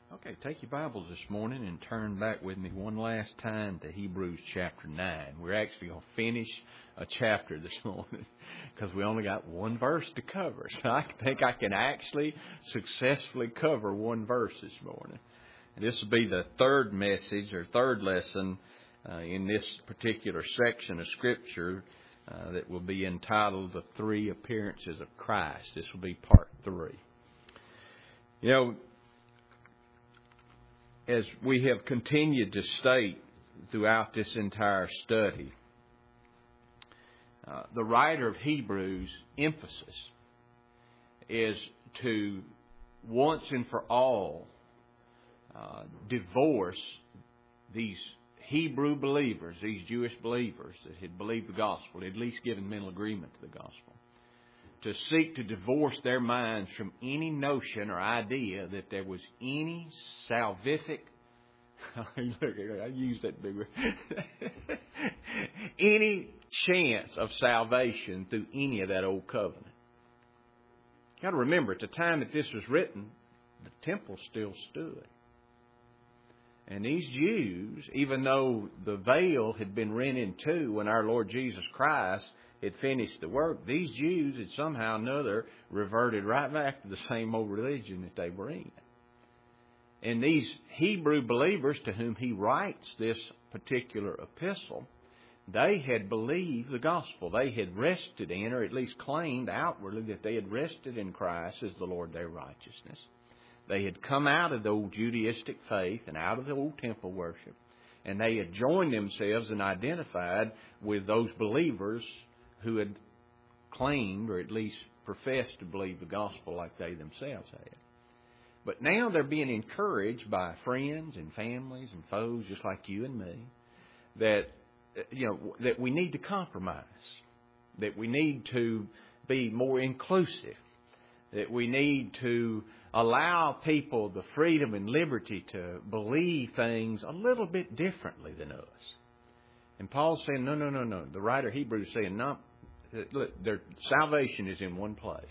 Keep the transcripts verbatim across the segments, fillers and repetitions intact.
Okay, take your Bibles this morning and turn back with me one last time to Hebrews chapter nine. We're actually going to finish a chapter this morning because we only got one verse to cover. So I think I can actually successfully cover one verse this morning. And this will be the third message or third lesson uh, in this particular section of Scripture uh, that will be entitled The Three Appearances of Christ. This will be part three. You know, as we have continued to state throughout this entire study, uh, the writer of Hebrews' emphasis is to once and for all uh, divorce these Hebrew believers, these Jewish believers that had believed the gospel, at least given mental agreement to the gospel, to seek to divorce their minds from any notion or idea that there was any salvific, look, I used that big word, any chance of salvation through any of that old covenant. You got to remember, at the time that this was written, the temple still stood. And these Jews, even though the veil had been rent in two when our Lord Jesus Christ had finished the work, these Jews had somehow or another reverted right back to the same old religion that they were in. And these Hebrew believers to whom he writes this particular epistle, they had believed the gospel. They had rested in, or at least claimed outwardly that they had rested in Christ as the Lord their righteousness. They had come out of the old Judaistic faith and out of the old temple worship, and they had joined themselves and identified with those believers who had claimed, or at least professed to believe the gospel like they themselves had. But now they're being encouraged by friends and families and foes just like you and me that, you know, that we need to compromise, that we need to be more inclusive, that we need to allow people the freedom and liberty to believe things a little bit differently than us. And Paul's saying, no, no, no, no. The writer of Hebrews is saying, no, look, their salvation is in one place.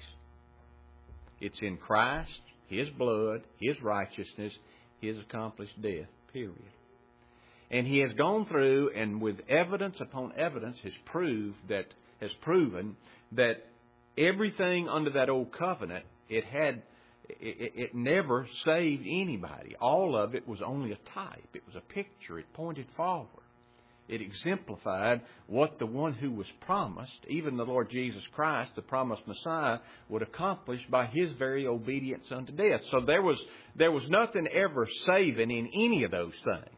It's in Christ, His blood, His righteousness, His accomplished death, period. And He has gone through and with evidence upon evidence has proved that, has proven that everything under that old covenant, it had, it, it never saved anybody. All of it was only a type. It was a picture. It pointed forward. It exemplified what the one who was promised, even the Lord Jesus Christ, the promised Messiah, would accomplish by His very obedience unto death. So there was there was nothing ever saving in any of those things.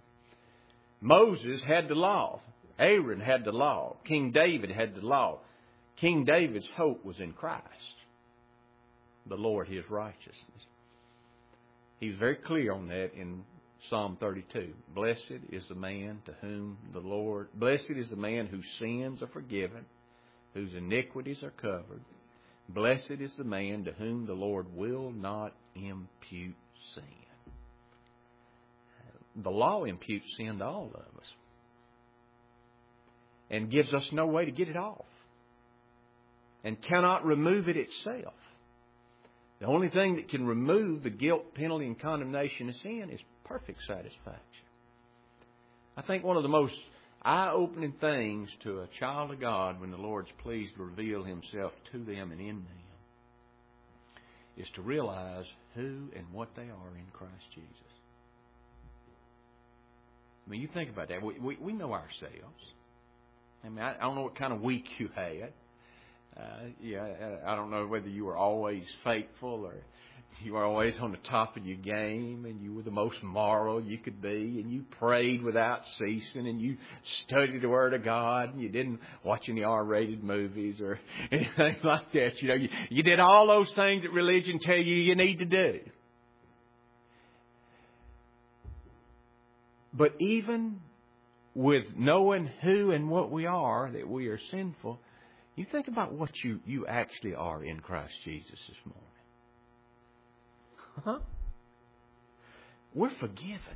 Moses had the law. Aaron had the law. King David had the law. King David's hope was in Christ, the Lord His righteousness. He's very clear on that in Psalm thirty-two. Blessed is the man to whom the Lord, blessed is the man whose sins are forgiven, whose iniquities are covered. Blessed is the man to whom the Lord will not impute sin. The law imputes sin to all of us and gives us no way to get it off and cannot remove it itself. The only thing that can remove the guilt, penalty, and condemnation of sin is perfect satisfaction. I think one of the most eye-opening things to a child of God when the Lord's pleased to reveal Himself to them and in them is to realize who and what they are in Christ Jesus. I mean, you think about that. We, we, we know ourselves. I mean, I, I don't know what kind of week you had. Uh, yeah, I don't know whether you were always faithful or you were always on the top of your game and you were the most moral you could be and you prayed without ceasing and you studied the Word of God and you didn't watch any R-rated movies or anything like that. You know, you, you did all those things that religion tell you you need to do. But even with knowing who and what we are, that we are sinful, you think about what you, you actually are in Christ Jesus this morning. Huh? We're forgiven.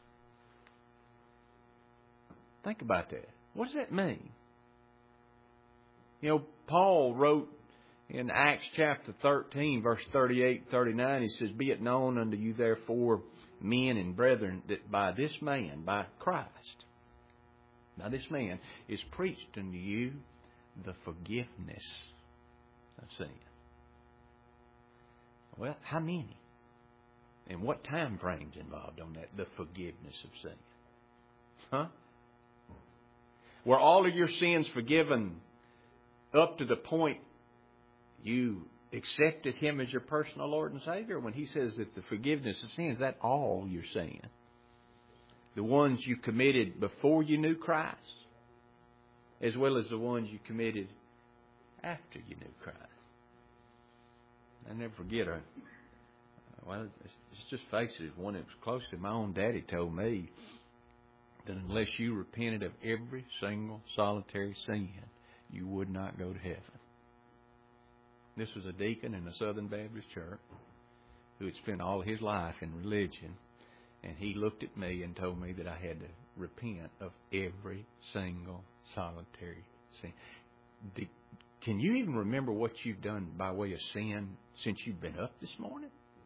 Think about that. What does that mean? You know, Paul wrote In Acts chapter thirteen, verse thirty-eight and thirty-nine, he says, "Be it known unto you therefore, men and brethren, that by this man, by Christ, by this man is preached unto you the forgiveness of sin." Well, how many? And what time frame's involved on that? The forgiveness of sin. Huh? Were all of your sins forgiven up to the point you accepted Him as your personal Lord and Savior? When He says that the forgiveness of sin, is that all your sin? The ones you committed before you knew Christ, as well as the ones you committed after you knew Christ. I never forget her. Well, it's just face it, one that was close to my own daddy told me that unless you repented of every single solitary sin, you would not go to heaven. This was a deacon in a Southern Baptist church who had spent all his life in religion, and he looked at me and told me that I had to repent of every single solitary sin. Did, can you even remember what you've done by way of sin since you've been up this morning?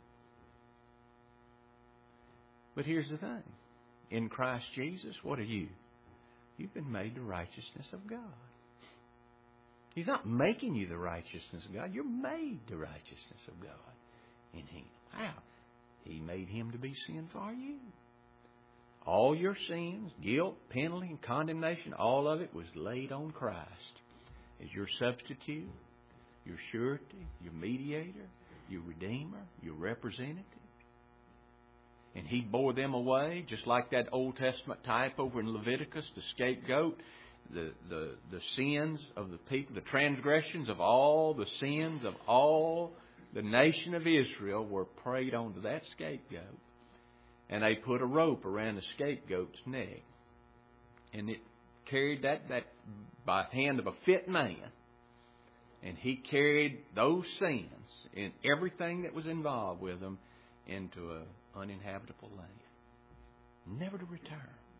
But here's the thing. In Christ Jesus, what are you? You've been made the righteousness of God. He's not making you the righteousness of God. You're made the righteousness of God in Him. How? He made Him to be sin for you. All your sins, guilt, penalty, and condemnation, all of it was laid on Christ as your substitute, your surety, your mediator, your redeemer, your representative. And He bore them away, just like that Old Testament type over in Leviticus, the scapegoat, the, the, the sins of the people, the transgressions of all the sins of all the nation of Israel were prayed onto that scapegoat. And they put a rope around the scapegoat's neck. And it carried that, that by hand of a fit man. And he carried those sins and everything that was involved with them into an uninhabitable land, never to return.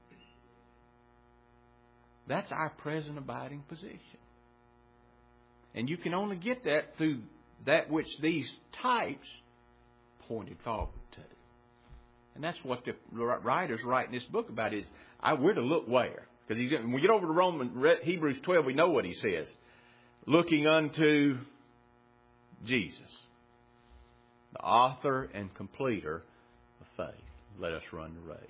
That's our present abiding position. And you can only get that through that which these types pointed forward to. And that's what the writer's writing this book about is, I, we're to look where? Because he's, when we get over to Romans, Hebrews twelve, we know what he says. Looking unto Jesus, the author and completer of faith. Let us run the race.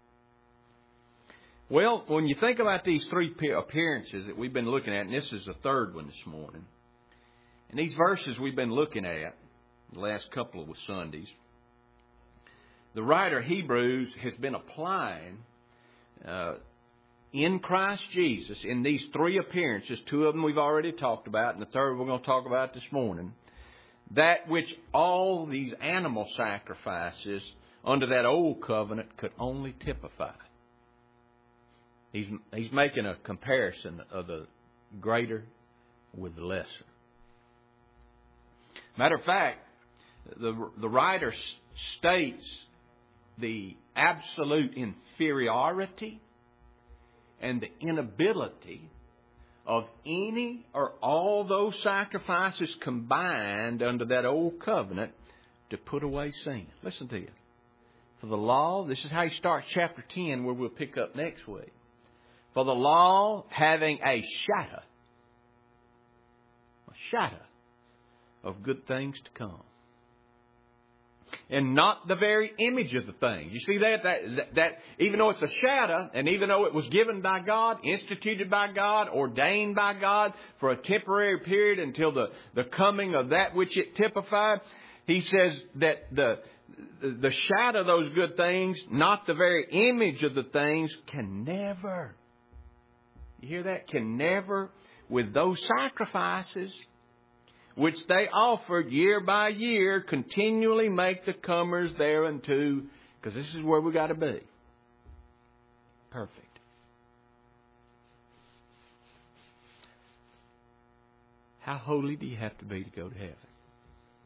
Well, when you think about these three appearances that we've been looking at, and this is the third one this morning, and these verses we've been looking at the last couple of Sundays, the writer of Hebrews has been applying uh, in Christ Jesus, in these three appearances, two of them we've already talked about, and the third we're going to talk about this morning, that which all these animal sacrifices under that old covenant could only typify. He's, he's making a comparison of the greater with the lesser. Matter of fact, the, the writer states the absolute inferiority and the inability of any or all those sacrifices combined under that old covenant to put away sin. Listen to you. For the law, this is how he starts chapter ten, where we'll pick up next week. For the law, having a shadow, a shadow of good things to come, and not the very image of the things. You see that? That, that, that even though it's a shadow, and even though it was given by God, instituted by God, ordained by God for a temporary period until the, the coming of that which it typified, he says that the, the shadow of those good things, not the very image of the things, can never, you hear that? Can never, with those sacrifices which they offered year by year, continually make the comers thereunto, because this is where we got to be. Perfect. How holy do you have to be to go to heaven?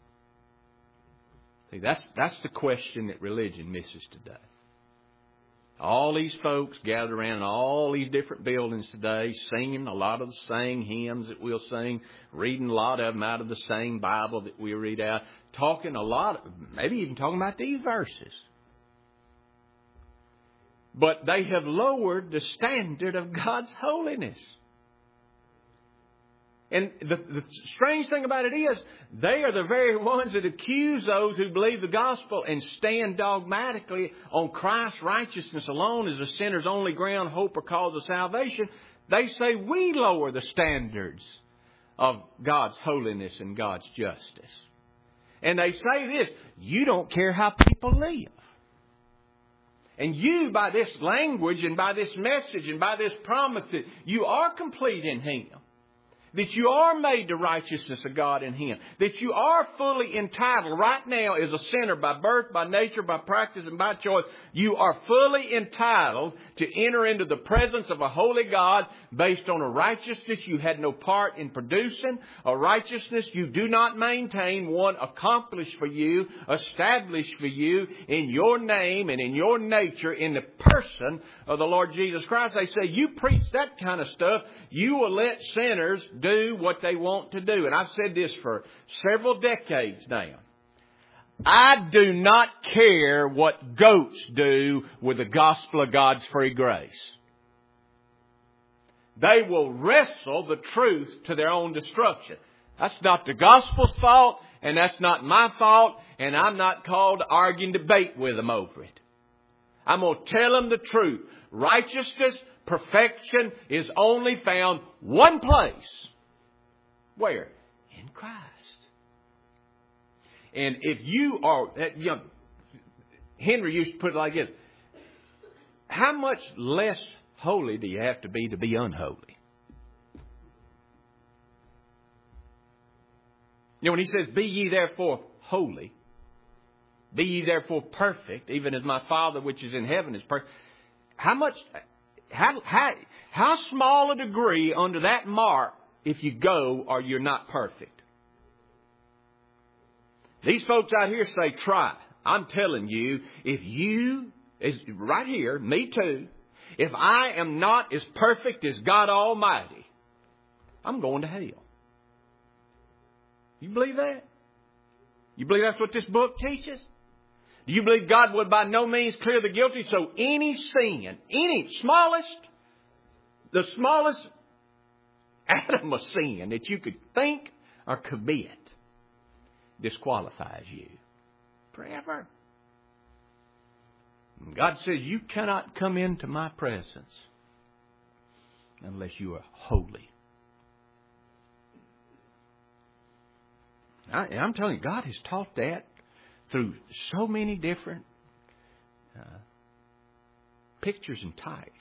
See, that's that's the question that religion misses today. All these folks gathered around all these different buildings today, singing a lot of the same hymns that we'll sing, reading a lot of them out of the same Bible that we read out, talking a lot, maybe even talking about these verses. But they have lowered the standard of God's holiness. And the, the strange thing about it is, they are the very ones that accuse those who believe the gospel and stand dogmatically on Christ's righteousness alone as a sinner's only ground, hope, or cause of salvation. They say we lower the standards of God's holiness and God's justice. And they say this, you don't care how people live. And you, by this language and by this message and by this promise that you are complete in Him, that you are made the righteousness of God in Him, that you are fully entitled right now as a sinner by birth, by nature, by practice, and by choice. You are fully entitled to enter into the presence of a holy God based on a righteousness you had no part in producing, a righteousness you do not maintain, one accomplished for you, established for you in your name and in your nature in the person of the Lord Jesus Christ. They say, you preach that kind of stuff, you will let sinners do what they want to do. And I've said this for several decades now. I do not care what goats do with the gospel of God's free grace. They will wrestle the truth to their own destruction. That's not the gospel's fault, and that's not my fault, and I'm not called to argue and debate with them over it. I'm going to tell them the truth. Righteousness, perfection is only found one place. Where? In Christ. And if you are, you know, Henry used to put it like this. How much less holy do you have to be to be unholy? You know, when he says, be ye therefore holy, be ye therefore perfect, even as my Father which is in heaven is perfect. How much, how, how, how small a degree under that mark if you go or you're not perfect? These folks out here say, try. I'm telling you, if you, is right here, me too, if I am not as perfect as God Almighty, I'm going to hell. You believe that? You believe that's what this book teaches? Do you believe God would by no means clear the guilty? So any sin, any smallest, the smallest atom of sin that you could think or commit disqualifies you forever. And God says you cannot come into my presence unless you are holy. I, I'm telling you, God has taught that through so many different uh, pictures and types.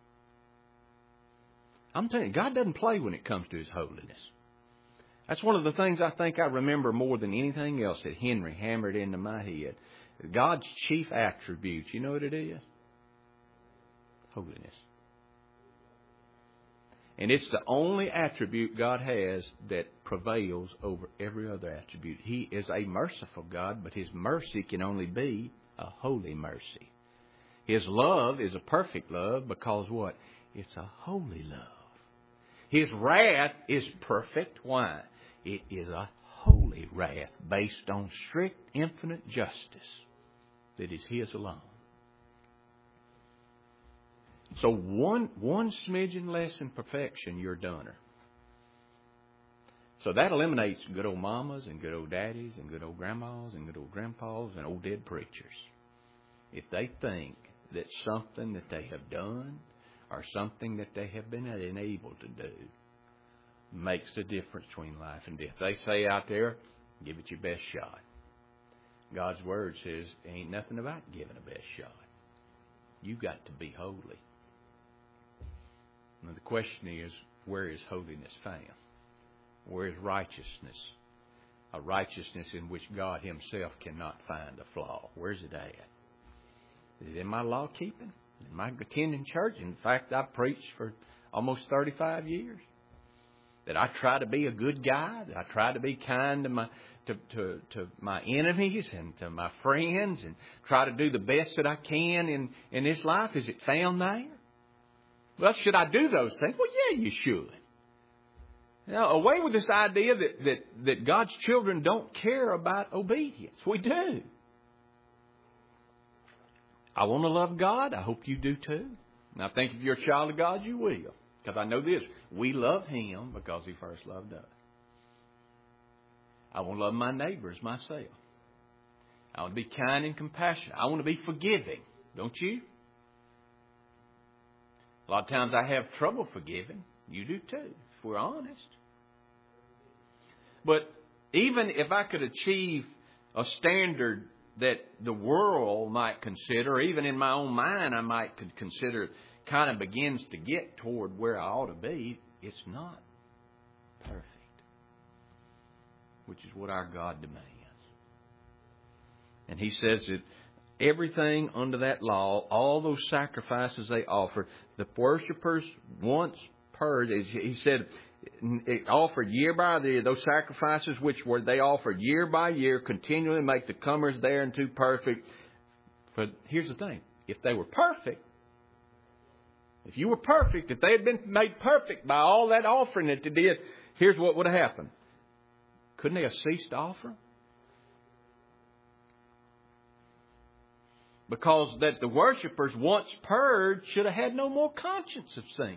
I'm telling you, God doesn't play when it comes to His holiness. That's one of the things I think I remember more than anything else that Henry hammered into my head. God's chief attribute, you know what it is? Holiness. And it's the only attribute God has that prevails over every other attribute. He is a merciful God, but His mercy can only be a holy mercy. His love is a perfect love because what? It's a holy love. His wrath is perfect. Why? It is a holy wrath based on strict, infinite justice that is His alone. So one one smidgen less in perfection, you're doner. So that eliminates good old mamas and good old daddies and good old grandmas and good old grandpas and old dead preachers. If they think that something that they have done or something that they have been enabled to do makes a difference between life and death. They say out there, give it your best shot. God's Word says, ain't nothing about giving a best shot. You've got to be holy. Now the question is, where is holiness found? Where is righteousness? A righteousness in which God Himself cannot find a flaw. Where's it at? Is it in my law keeping? In my attending church? In fact, I've preached for almost thirty-five years. That I try to be a good guy, that I try to be kind to my to, to, to my enemies and to my friends and try to do the best that I can in, in this life? Is it found there? Well, should I do those things? Well, yeah, you should. Now, away with this idea that, that, that God's children don't care about obedience. We do. I want to love God. I hope you do too. And I think if you're a child of God, you will. Because I know this. We love Him because He first loved us. I want to love my neighbor as myself. I want to be kind and compassionate. I want to be forgiving. Don't you? A lot of times I have trouble forgiving. You do too, if we're honest. But even if I could achieve a standard that the world might consider, even in my own mind I might could consider kind of begins to get toward where I ought to be, it's not perfect. Which is what our God demands. And He says that everything under that law, all those sacrifices they offered, the worshipers once purged. He said, it offered year by year, those sacrifices which were they offered year by year, continually make the comers thereunto perfect. But here's the thing. If they were perfect, if you were perfect, if they had been made perfect by all that offering that they did, here's what would have happened. Couldn't they have ceased to offer? Because that the worshipers, once purged, should have had no more conscience of sin.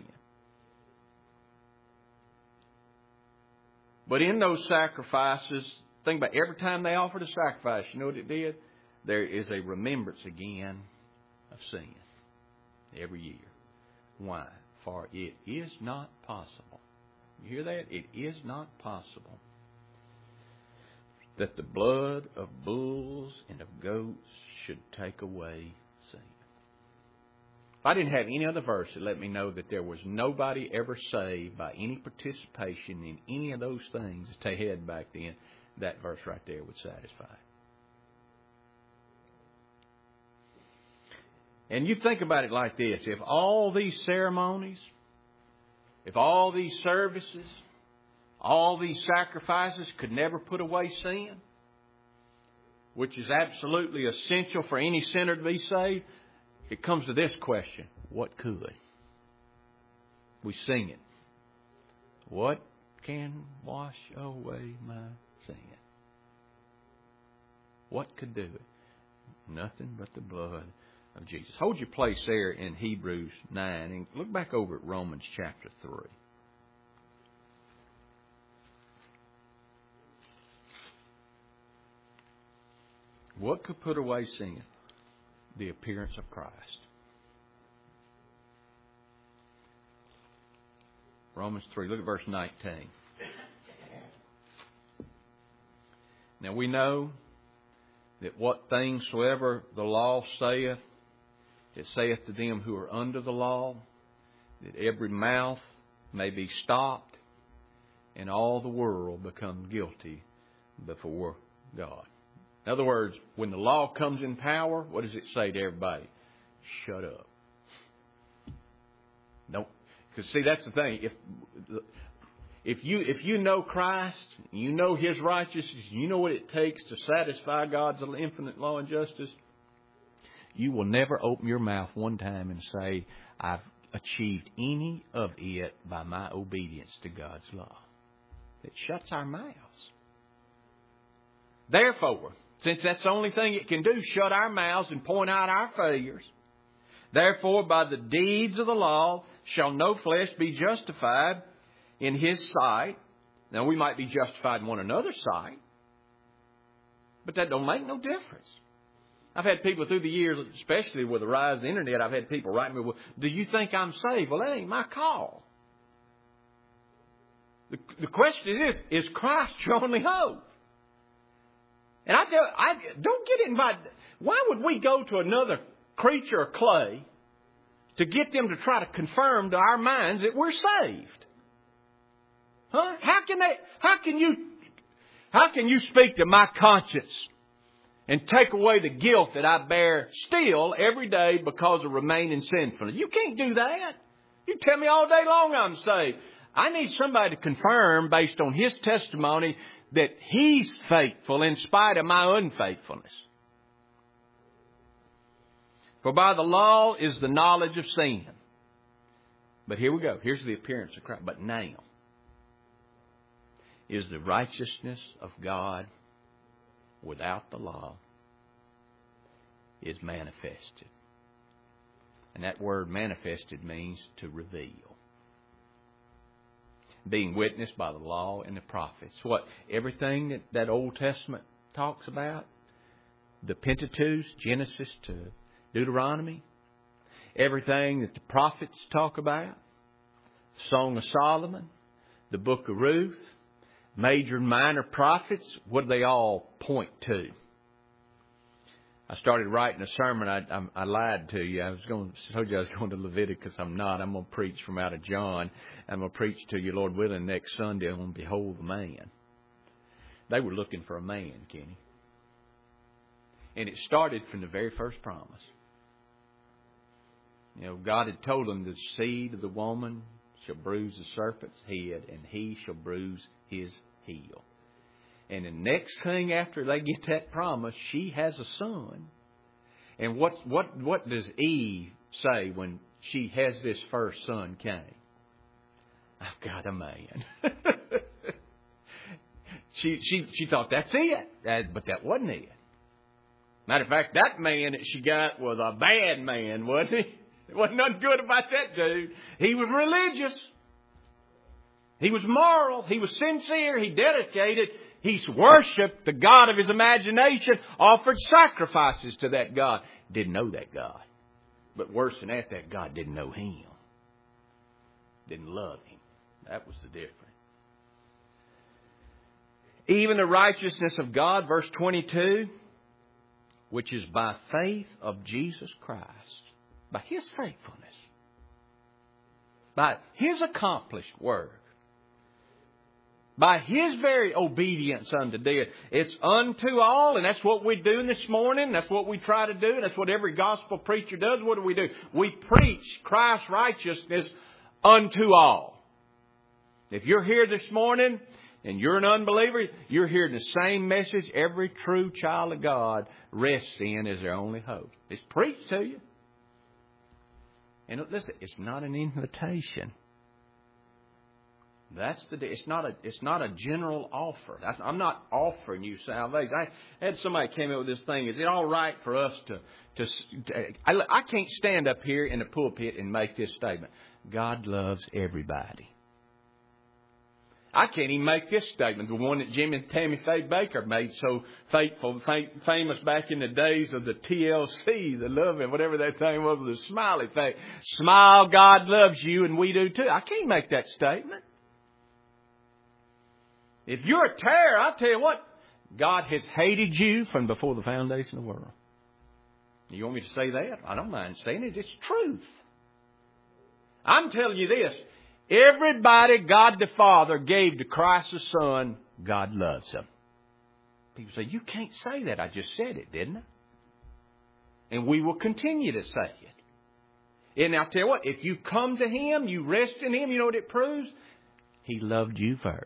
But in those sacrifices, think about every time they offered a sacrifice, you know what it did? There is a remembrance again of sin. Every year. Why? For it is not possible. You hear that? It is not possible that the blood of bulls and of goats should take away sin. If I didn't have any other verse that let me know that there was nobody ever saved by any participation in any of those things that they had back then, that verse right there would satisfy. And you think about it like this. If all these ceremonies, if all these services, all these sacrifices could never put away sin, which is absolutely essential for any sinner to be saved, it comes to this question. What could? We sing it. What can wash away my sin? What could do it? Nothing but the blood of Jesus. Hold your place there in Hebrews nine and look back over at Romans chapter three. What could put away sin? The appearance of Christ. Romans three, look at verse nineteen. Now we know that what things soever the law saith, it saith to them who are under the law, that every mouth may be stopped, and all the world become guilty before God. In other words, when the law comes in power, what does it say to everybody? Shut up. Don't, because see, that's the thing. If if you if you know Christ, you know His righteousness, you know what it takes to satisfy God's infinite law and justice, you will never open your mouth one time and say, I've achieved any of it by my obedience to God's law. It shuts our mouths. Therefore, since that's the only thing it can do, shut our mouths and point out our failures. Therefore, by the deeds of the law shall no flesh be justified in His sight. Now, we might be justified in one another's sight, but that don't make no difference. I've had people through the years, especially with the rise of the internet, I've had people write me, well, do you think I'm saved? Well, that ain't my call. The, the question is, is Christ your only hope? And I tell I don't get invited. Why would we go to another creature of clay to get them to try to confirm to our minds that we're saved? Huh? How can they? How can you? How can you speak to my conscience and take away the guilt that I bear still every day because of remaining sinful? You can't do that. You tell me all day long I'm saved. I need somebody to confirm based on His testimony that He's faithful in spite of my unfaithfulness. For by the law is the knowledge of sin. But here we go. Here's the appearance of Christ. But now is the righteousness of God without the law is manifested. And that word manifested means to reveal. Being witnessed by the law and the prophets. What? Everything that that Old Testament talks about. The Pentateuch, Genesis to Deuteronomy. Everything that the prophets talk about. The Song of Solomon. The Book of Ruth. Major and minor prophets. What do they all point to? I started writing a sermon. I, I, I lied to you. I was going to told you I was going to Leviticus. I'm not. I'm going to preach from out of John. I'm going to preach to you, Lord willing, next Sunday on Behold the Man. They were looking for a man, Kenny. And it started from the very first promise. You know, God had told them the seed of the woman shall bruise the serpent's head, and he shall bruise his heel. And the next thing after they get that promise, she has a son. And what what what does Eve say when she has this first son, Cain? I've got a man. she she she thought that's it, that, but that wasn't it. Matter of fact, that man that she got was a bad man, wasn't he? There wasn't nothing good about that dude. He was religious. He was moral. He was sincere. He dedicated. He worshipped the God of his imagination, offered sacrifices to that God. Didn't know that God. But worse than that, that God didn't know him. Didn't love him. That was the difference. Even the righteousness of God, verse twenty-two, which is by faith of Jesus Christ, by His faithfulness, by His accomplished work, by His very obedience unto death. It's unto all, and that's what we're doing this morning. That's what we try to do. That's what every gospel preacher does. What do we do? We preach Christ's righteousness unto all. If you're here this morning and you're an unbeliever, you're hearing the same message every true child of God rests in as their only hope. It's preached to you. And listen, it's not an invitation. That's the. It's not a. It's not a general offer. That's, I'm not offering you salvation. I had somebody came up with this thing. Is it all right for us to? To, to I, I can't stand up here in the pulpit and make this statement. God loves everybody. I can't even make this statement. The one that Jim and Tammy Faye Baker made so faithful, fam- famous back in the days of the T L C, the love and whatever that thing was, the smiley face. Smile, God loves you, and we do too. I can't make that statement. If you're a terror, I'll tell you what, God has hated you from before the foundation of the world. You want me to say that? I don't mind saying it. It's truth. I'm telling you this. Everybody God the Father gave to Christ the Son, God loves them. People say, you can't say that. I just said it, didn't I? And we will continue to say it. And I'll tell you what, if you come to Him, you rest in Him, you know what it proves? He loved you first.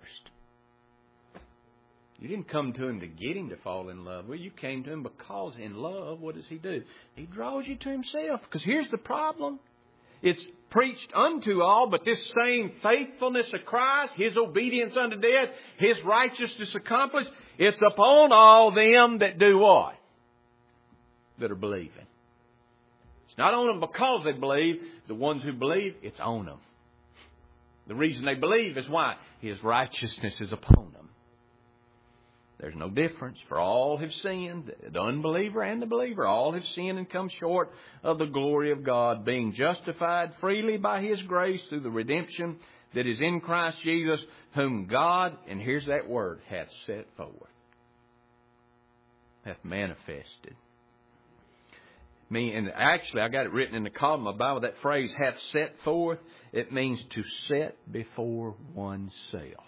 You didn't come to Him to get Him to fall in love with you. You came to Him because in love, what does He do? He draws you to Himself. Because here's the problem. It's preached unto all, but this same faithfulness of Christ, His obedience unto death, His righteousness accomplished, it's upon all them that do what? That are believing. It's not on them because they believe. The ones who believe, it's on them. The reason they believe is why? His righteousness is upon them. There's no difference. For all have sinned, the unbeliever and the believer, all have sinned and come short of the glory of God, being justified freely by His grace through the redemption that is in Christ Jesus, whom God, and here's that word, hath set forth, hath manifested. Me, and actually, I got it written in the column of my Bible, that phrase, hath set forth, it means to set before oneself.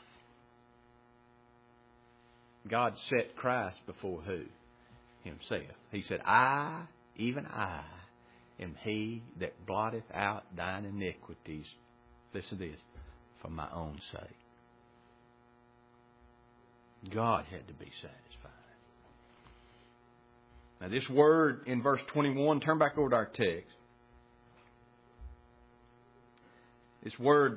God set Christ before who? Himself. He said, I, even I, am He that blotteth out thine iniquities. Listen to this. for my own sake. God had to be satisfied. Now this word in verse twenty-one, turn back over to our text. This word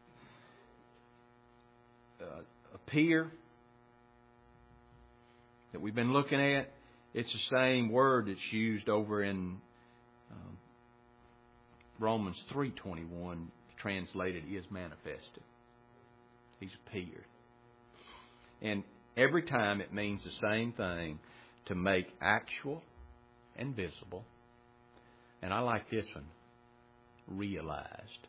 uh, appear that we've been looking at, it's the same word that's used over in um, Romans three twenty-one, translated is manifested. He's appeared. And every time it means the same thing, to make actual and visible. And I like this one, realized.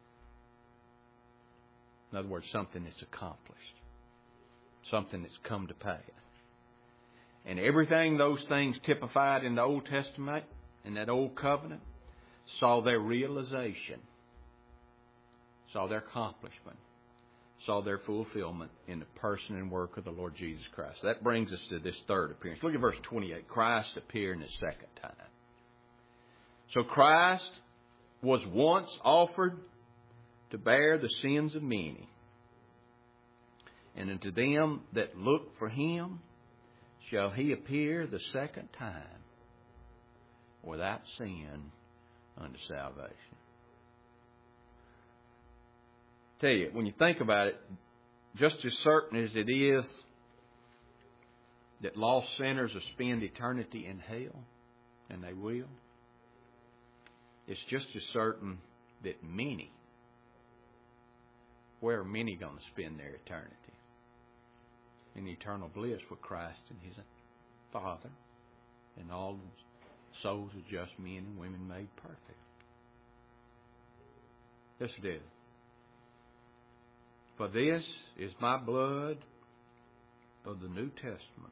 In other words, something that's accomplished. Something that's come to pass. And everything those things typified in the Old Testament, in that Old Covenant, saw their realization, saw their accomplishment, saw their fulfillment in the person and work of the Lord Jesus Christ. That brings us to this third appearance. Look at verse twenty-eight. Christ appeared the second time. So Christ was once offered to bear the sins of many. And unto them that look for Him shall He appear the second time without sin unto salvation. Tell you, when you think about it, just as certain as it is that lost sinners will spend eternity in hell, and they will, it's just as certain that many, where are many going to spend their eternity? In eternal bliss with Christ and His Father and all the souls of just men and women made perfect. Yes, it is. For this is my blood of the New Testament.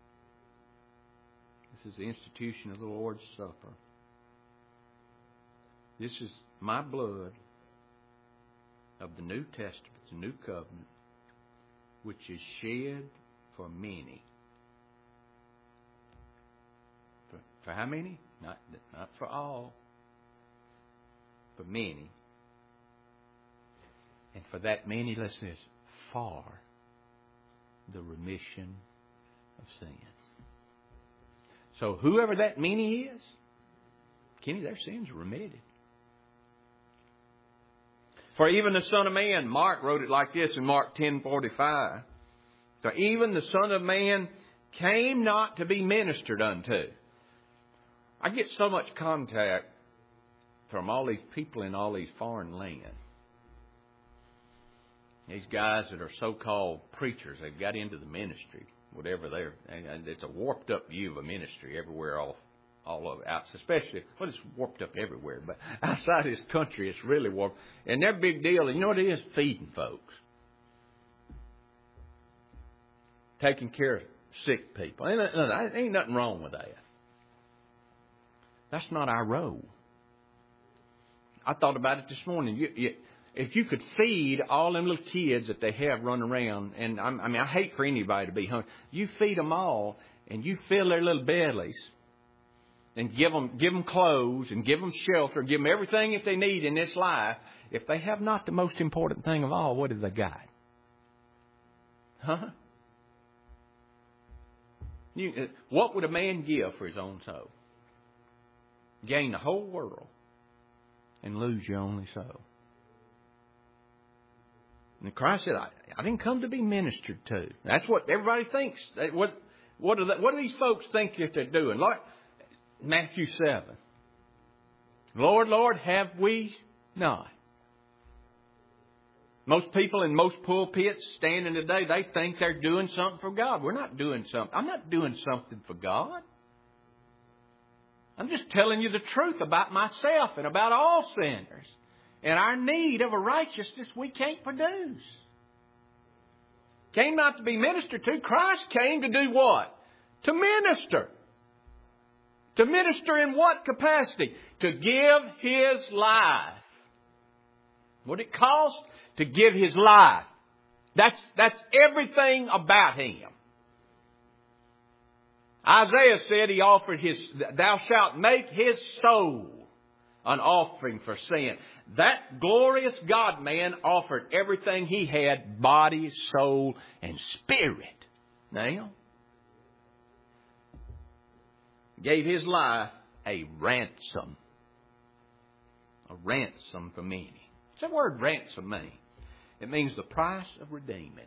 This is the institution of the Lord's Supper. This is my blood of the New Testament, the New Covenant, which is shed for many. For, for how many? Not, not for all. For many. And for that many, listen to this, for the remission of sin. So whoever that many is, Kenny, their sins are remitted. For even the Son of Man, Mark wrote it like this in Mark ten forty-five. So even the Son of Man came not to be ministered unto. I get so much contact from all these people in all these foreign lands. These guys that are so-called preachers, they've got into the ministry, whatever they're, and it's a warped up view of a ministry everywhere off. All of it, out, especially, well, it's warped up everywhere, but outside this country, it's really warped. And their big deal, you know what it is? Feeding folks. Taking care of sick people. Ain't, ain't nothing wrong with that. That's not our role. I thought about it this morning. You, you, if you could feed all them little kids that they have running around, and I'm, I mean, I hate for anybody to be hungry. You feed them all, and you fill their little bellies, and give them, give them clothes, and give them shelter, give them everything that they need in this life. If they have not the most important thing of all, what have they got? Huh? You, what would a man give for his own soul? Gain the whole world and lose your only soul. And Christ said, I, I didn't come to be ministered to. That's what everybody thinks. What, what, do, they, what do these folks think that they're doing? Lord, Matthew seven. Lord, Lord, have we not? Most people in most pulpits standing today, they think they're doing something for God. We're not doing something. I'm not doing something for God. I'm just telling you the truth about myself and about all sinners and our need of a righteousness we can't produce. Came not to be ministered to. Christ came to do what? To minister. To minister in what capacity? To give His life. What did it cost? To give His life. That's, that's everything about Him. Isaiah said He offered His, thou shalt make His soul an offering for sin. That glorious God-man offered everything he had, body, soul, and spirit. Now, gave his life a ransom. A ransom for many. What's that word ransom mean? It means the price of redeeming.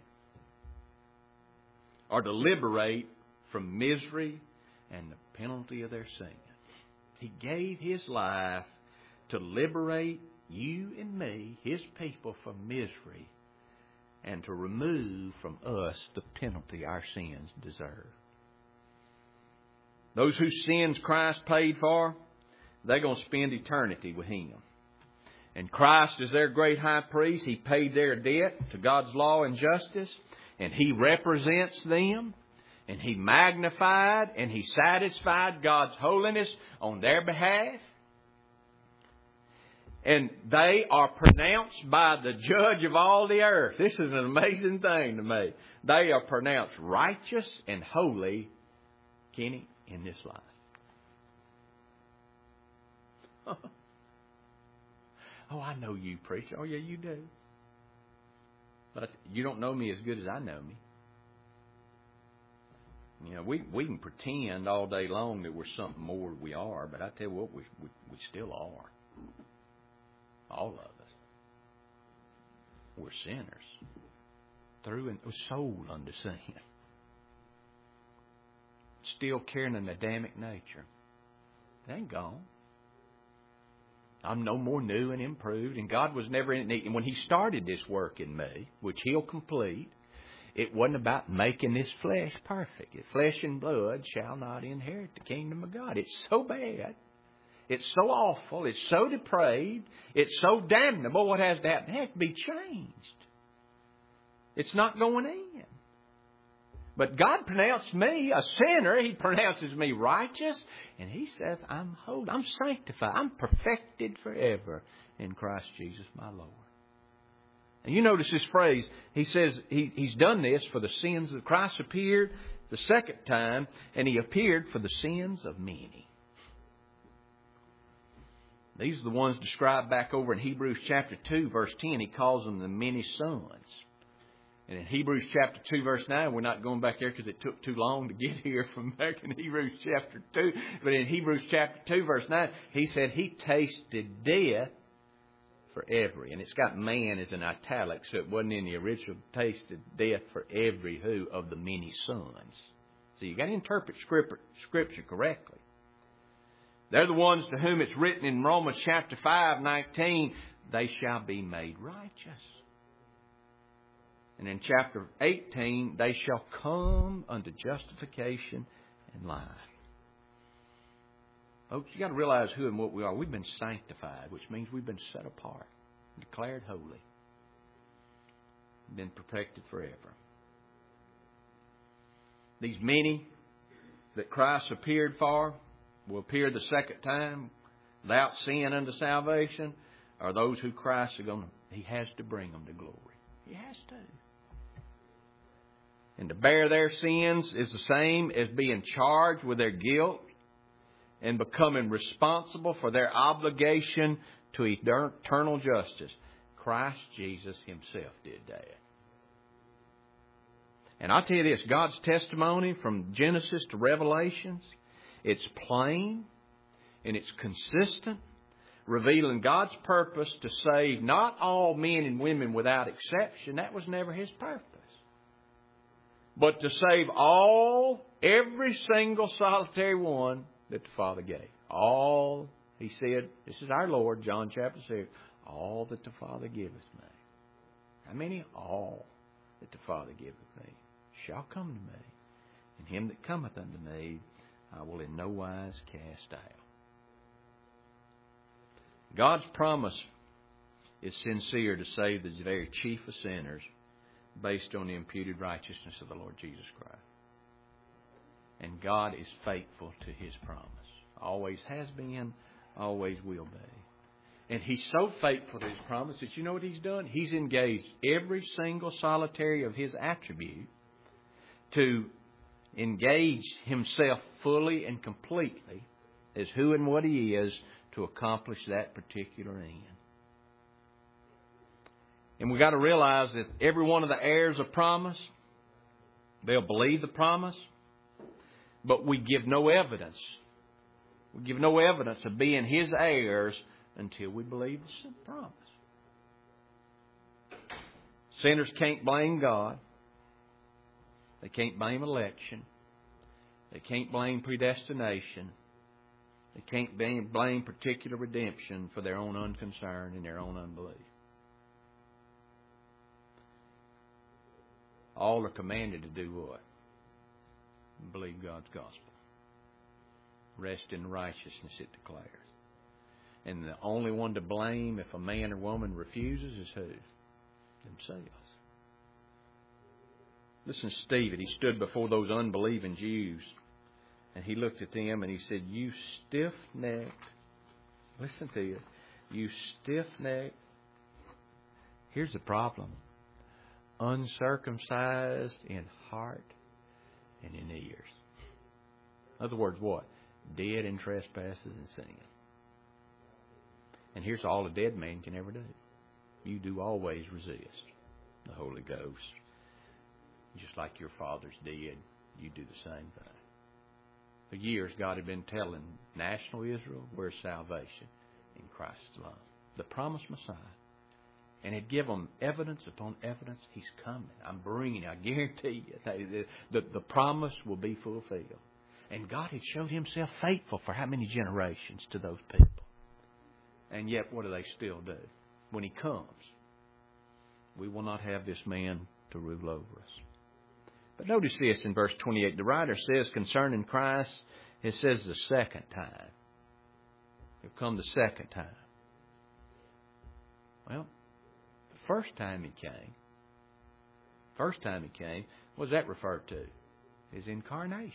Or to liberate from misery and the penalty of their sin. He gave his life to liberate you and me, his people, from misery and to remove from us the penalty our sins deserve. Those whose sins Christ paid for, they're going to spend eternity with Him. And Christ is their great high priest. He paid their debt to God's law and justice. And He represents them. And He magnified and He satisfied God's holiness on their behalf. And they are pronounced by the judge of all the earth. This is an amazing thing to me. They are pronounced righteous and holy, Kenny, in this life. Oh, I know you, preacher. Oh, yeah, you do. But you don't know me as good as I know me. You know, we we can pretend all day long that we're something more than we are, but I tell you what, we we, we still are. All of us. We're sinners. Through and sold unto sin. Still carrying an Adamic nature. It ain't gone. I'm no more new and improved. And God was never in it. And when He started this work in me, which He'll complete, it wasn't about making this flesh perfect. Flesh and blood shall not inherit the kingdom of God. It's so bad. It's so awful. It's so depraved. It's so damnable. What has to happen? It has to be changed. It's not going in. But God pronounced me a sinner. He pronounces me righteous. And He says, I'm holy. I'm sanctified. I'm perfected forever in Christ Jesus my Lord. And you notice this phrase. He says he, He's done this for the sins of Christ. Appeared the second time. And He appeared for the sins of many. These are the ones described back over in Hebrews chapter two, verse ten. He calls them the many sons. And in Hebrews chapter two, verse nine, we're not going back there because it took too long to get here from back in Hebrews chapter two. But in Hebrews chapter two, verse nine, he said He tasted death for every. And it's got man as an italic, so it wasn't in the original. Tasted death for every who of the many sons. So you got to interpret scripture, scripture correctly. They're the ones to whom it's written in Romans chapter five, nineteen, they shall be made righteous. And in chapter eighteen, they shall come unto justification and life. Folks, you got to realize who and what we are. We've been sanctified, which means we've been set apart, declared holy, been protected forever. These many that Christ appeared for will appear the second time without sin unto salvation, are those who Christ are going to, He has to bring them to glory. He has to. And to bear their sins is the same as being charged with their guilt and becoming responsible for their obligation to eternal justice. Christ Jesus Himself did that. And I'll tell you this, God's testimony from Genesis to Revelations, it's plain and it's consistent, revealing God's purpose to save not all men and women without exception. That was never His purpose. But to save all, every single solitary one that the Father gave. All, He said, this is our Lord, John chapter six, all that the Father giveth me. How many? All that the Father giveth me shall come to me. And him that cometh unto me, I will in no wise cast out. God's promise is sincere to save the very chief of sinners based on the imputed righteousness of the Lord Jesus Christ. And God is faithful to His promise. Always has been, always will be. And He's so faithful to His promise that you know what He's done? He's engaged every single solitary of His attribute to engage Himself fully and completely as who and what He is to accomplish that particular end. And we've got to realize that every one of the heirs of promise, they'll believe the promise, but we give no evidence. We give no evidence of being His heirs until we believe the promise. Sinners can't blame God. They can't blame election. They can't blame predestination. They can't blame particular redemption for their own unconcern and their own unbelief. All are commanded to do what? Believe God's gospel. Rest in the righteousness it declares. And the only one to blame if a man or woman refuses is who? Themselves. Listen to Stephen. He stood before those unbelieving Jews. And he looked at them and he said, "You stiff-necked," listen to you, "you stiff-necked," here's the problem, "uncircumcised in heart and in ears." In other words, what? Dead in trespasses and sin. And here's all a dead man can ever do. You do always resist the Holy Ghost. Just like your fathers did, you do the same thing. For years, God had been telling national Israel, where's salvation? In Christ alone. The promised Messiah. And had given them evidence upon evidence. He's coming. I'm bringing it. I guarantee you. The, the promise will be fulfilled. And God had showed Himself faithful for how many generations to those people? And yet, what do they still do? When He comes, we will not have this man to rule over us. But notice this in verse twenty-eight. The writer says concerning Christ, it says the second time. He'll come the second time. Well, the first time He came, first time He came, what does that refer to? His incarnation.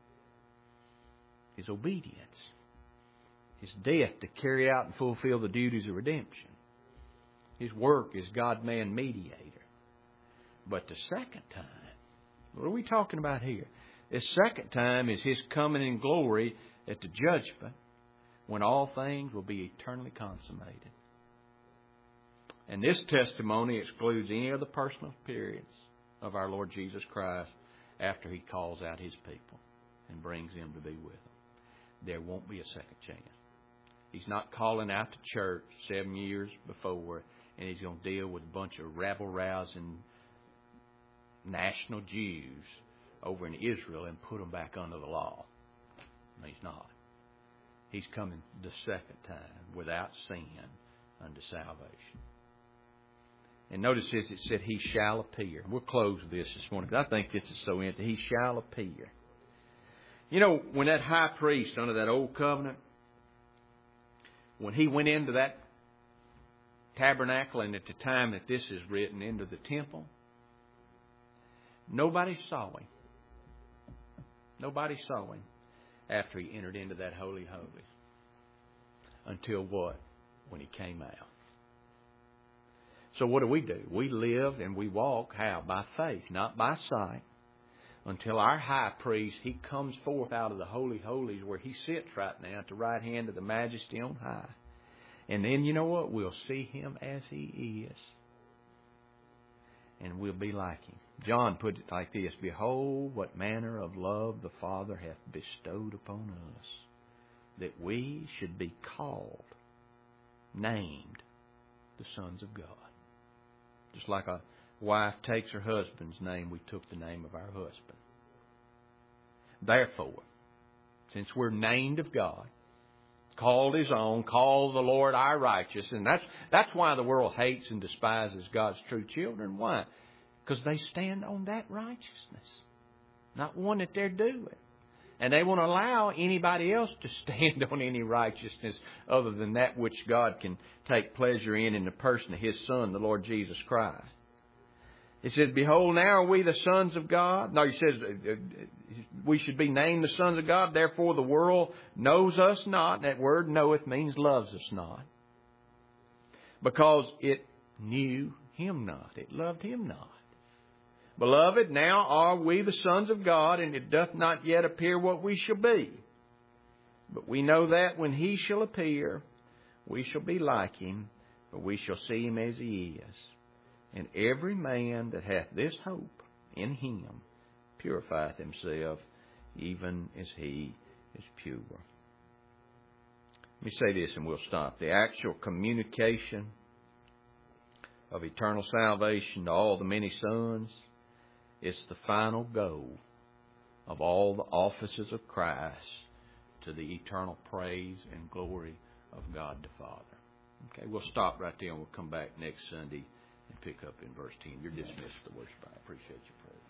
His obedience. His death to carry out and fulfill the duties of redemption. His work as God-man mediator. But the second time, what are we talking about here? This second time is His coming in glory at the judgment when all things will be eternally consummated. And this testimony excludes any of the personal periods of our Lord Jesus Christ after He calls out His people and brings them to be with Him. There won't be a second chance. He's not calling out the church seven years before and He's going to deal with a bunch of rabble-rousing national Jews over in Israel and put them back under the law. No, He's not. He's coming the second time without sin unto salvation. And notice this, it said He shall appear. We'll close with this this morning because I think this is so interesting. He shall appear. You know, when that high priest under that old covenant, when he went into that tabernacle and at the time that this is written into the temple, nobody saw Him. Nobody saw Him after He entered into that Holy Holies. Until what? When He came out. So what do we do? We live and we walk, how? By faith, not by sight. Until our high priest, He comes forth out of the Holy Holies where He sits right now at the right hand of the Majesty on high. And then you know what? We'll see Him as He is. And we'll be like Him. John put it like this: "Behold, what manner of love the Father hath bestowed upon us, that we should be called, named, the sons of God." Just like a wife takes her husband's name, we took the name of our husband. Therefore, since we're named of God, called His own, called the Lord our righteous, and that's that's why the world hates and despises God's true children. Why? Because they stand on that righteousness, not one that they're doing. And they won't allow anybody else to stand on any righteousness other than that which God can take pleasure in in the person of His Son, the Lord Jesus Christ. It says, "Behold, now are we the sons of God." No, He says we should be named the sons of God. Therefore the world knows us not. That word knoweth means loves us not. Because it knew Him not. It loved Him not. Beloved, now are we the sons of God, and it doth not yet appear what we shall be. But we know that when He shall appear, we shall be like Him, for we shall see Him as He is. And every man that hath this hope in him purifieth himself, even as he is pure. Let me say this and we'll stop. The actual communication of eternal salvation to all the many sons is the final goal of all the offices of Christ to the eternal praise and glory of God the Father. Okay, we'll stop right there and we'll come back next Sunday and pick up in verse ten. You're dismissed to worship. I appreciate your prayer.